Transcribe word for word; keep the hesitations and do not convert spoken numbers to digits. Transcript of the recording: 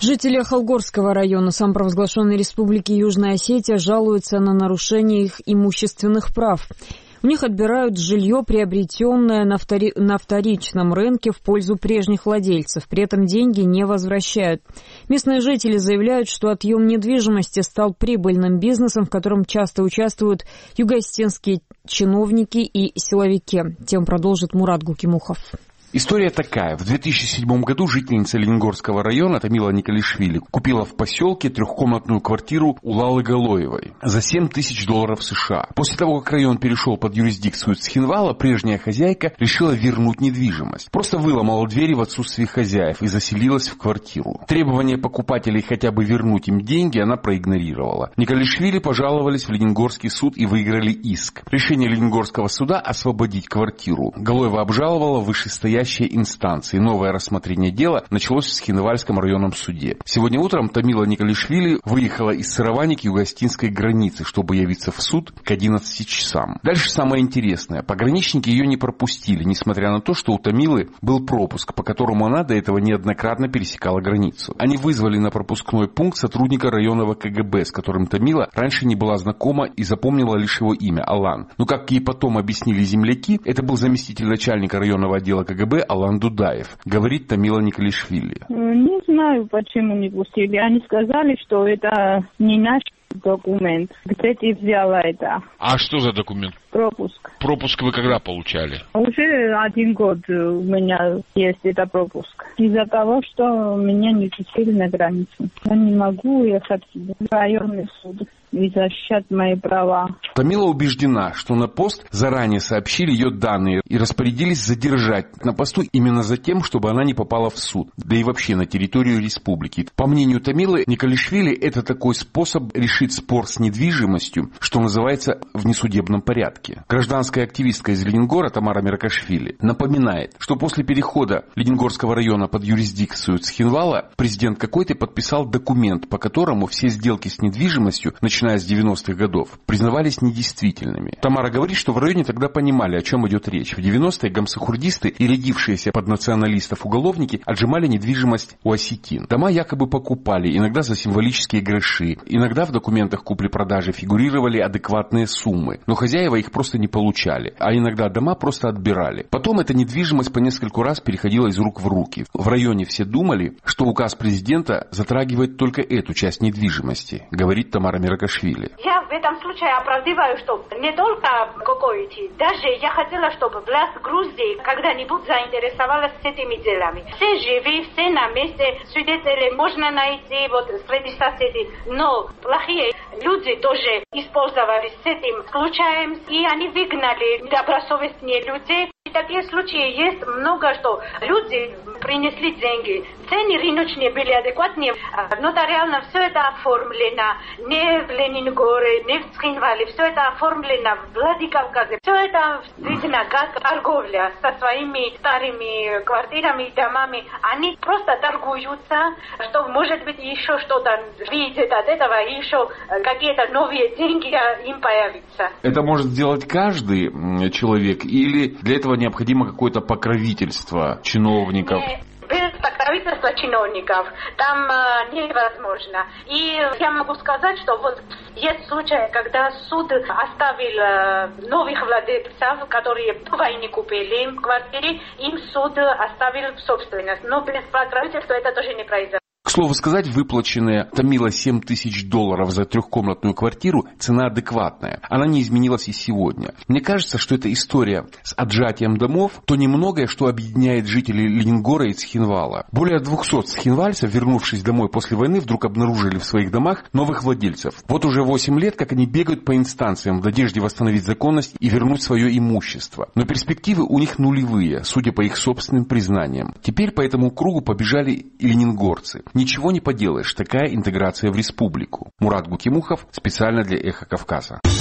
Жители Холгорского района самопровозглашенной республики Южная Осетия жалуются на нарушение их имущественных прав. У них отбирают жилье, приобретенное на, втори... на вторичном рынке в пользу прежних владельцев. При этом деньги не возвращают. Местные жители заявляют, что отъем недвижимости стал прибыльным бизнесом, в котором часто участвуют юго-осетинские чиновники и силовики. Тем продолжит Мурат Гукимухов. История такая. В две тысячи седьмом году жительница Лениногорского района Тамила Николишвили купила в поселке трехкомнатную квартиру у Лалы Галоевой за семь тысяч долларов США. После того, как район перешел под юрисдикцию Цхинвала, прежняя хозяйка решила вернуть недвижимость. Просто выломала двери в отсутствие хозяев и заселилась в квартиру. Требования покупателей хотя бы вернуть им деньги она проигнорировала. Николишвили пожаловались в Лениногорский суд и выиграли иск. Решение Лениногорского суда освободить квартиру Галоева обжаловала в вышестоящей инстанции. Новое рассмотрение дела началось в Цхинвальском районном суде. Сегодня утром Тамила Николишвили выехала из Сыровани к юго-осетинской границе, чтобы явиться в суд к одиннадцати часам. Дальше самое интересное. Пограничники ее не пропустили, несмотря на то, что у Тамилы был пропуск, по которому она до этого неоднократно пересекала границу. Они вызвали на пропускной пункт сотрудника районного ка гэ бэ, с которым Тамила раньше не была знакома и запомнила лишь его имя – Алан. Но, как ей потом объяснили земляки, это был заместитель начальника районного отдела ка гэ бэ Алан Дудаев, говорит Тамила Николишвили. Не знаю, почему не пустили. Они сказали, что это не наш документ. Где ты взяла это? А что за документ? Пропуск. Пропуск вы когда получали? Уже один год у меня есть это пропуск. Из-за того, что меня не пустили на границу. Я не могу ехать в районный суд и защищать мои права. Тамила убеждена, что на пост заранее сообщили ее данные и распорядились задержать на посту именно за тем, чтобы она не попала в суд, да и вообще на территорию республики. По мнению Тамилы Николишвили, это такой способ решить спор с недвижимостью, что называется, в несудебном порядке. Гражданская активистка из Лениногора Тамара Миракашвили напоминает, что после перехода Лениногорского района под юрисдикцию Цхинвала президент какой-то подписал документ, по которому все сделки с недвижимостью, начиная начиная с девяностых годов, признавались недействительными. Тамара говорит, что в районе тогда понимали, о чем идет речь. В девяностые гамсахурдисты и рядившиеся под националистов уголовники отжимали недвижимость у осетин. Дома якобы покупали, иногда за символические гроши, иногда в документах купли-продажи фигурировали адекватные суммы, но хозяева их просто не получали, а иногда дома просто отбирали. Потом эта недвижимость по нескольку раз переходила из рук в руки. В районе все думали, что указ президента затрагивает только эту часть недвижимости, говорит Тамара Миракашвили. Я в этом случае оправдываю, что не только какой-то, даже я хотела, чтобы власть Грузии когда-нибудь заинтересовалась этими делами. Все живы, все на месте, свидетелей можно найти вот среди соседей, но плохие люди тоже использовались с этим случаем, и они выгнали добросовестные людей. Такие случаи есть много, что люди принесли деньги. Цены рыночные были адекватные. Нотариально все это оформлено. Не в Лениногоре, не в Цхинвале. Все это оформлено в Владикавказе. Все это видно как торговля со своими старыми квартирами и домами. Они просто торгуются, что может быть еще что-то видят от этого, и еще какие-то новые деньги им появятся. Это может сделать каждый человек или для этого необходимо какое-то покровительство чиновников? Не, без покровительства чиновников там э, невозможно. И я могу сказать, что вот есть случаи, когда суд оставил э, новых владельцев, которые по войне купили квартиры, им суд оставил в собственность. Но без покровительства это тоже не произойдет. К слову сказать, выплаченная Тамила семь тысяч долларов за трехкомнатную квартиру – цена адекватная. Она не изменилась и сегодня. Мне кажется, что эта история с отжатием домов – то немногое, что объединяет жителей Лениногора и Цхинвала. Более двухсот цхинвальцев, вернувшись домой после войны, вдруг обнаружили в своих домах новых владельцев. Вот уже восемь лет, как они бегают по инстанциям в надежде восстановить законность и вернуть свое имущество. Но перспективы у них нулевые, судя по их собственным признаниям. Теперь по этому кругу побежали и лениногорцы. Ничего не поделаешь, такая интеграция в республику. Мурат Гукимухов специально для Эхо Кавказа.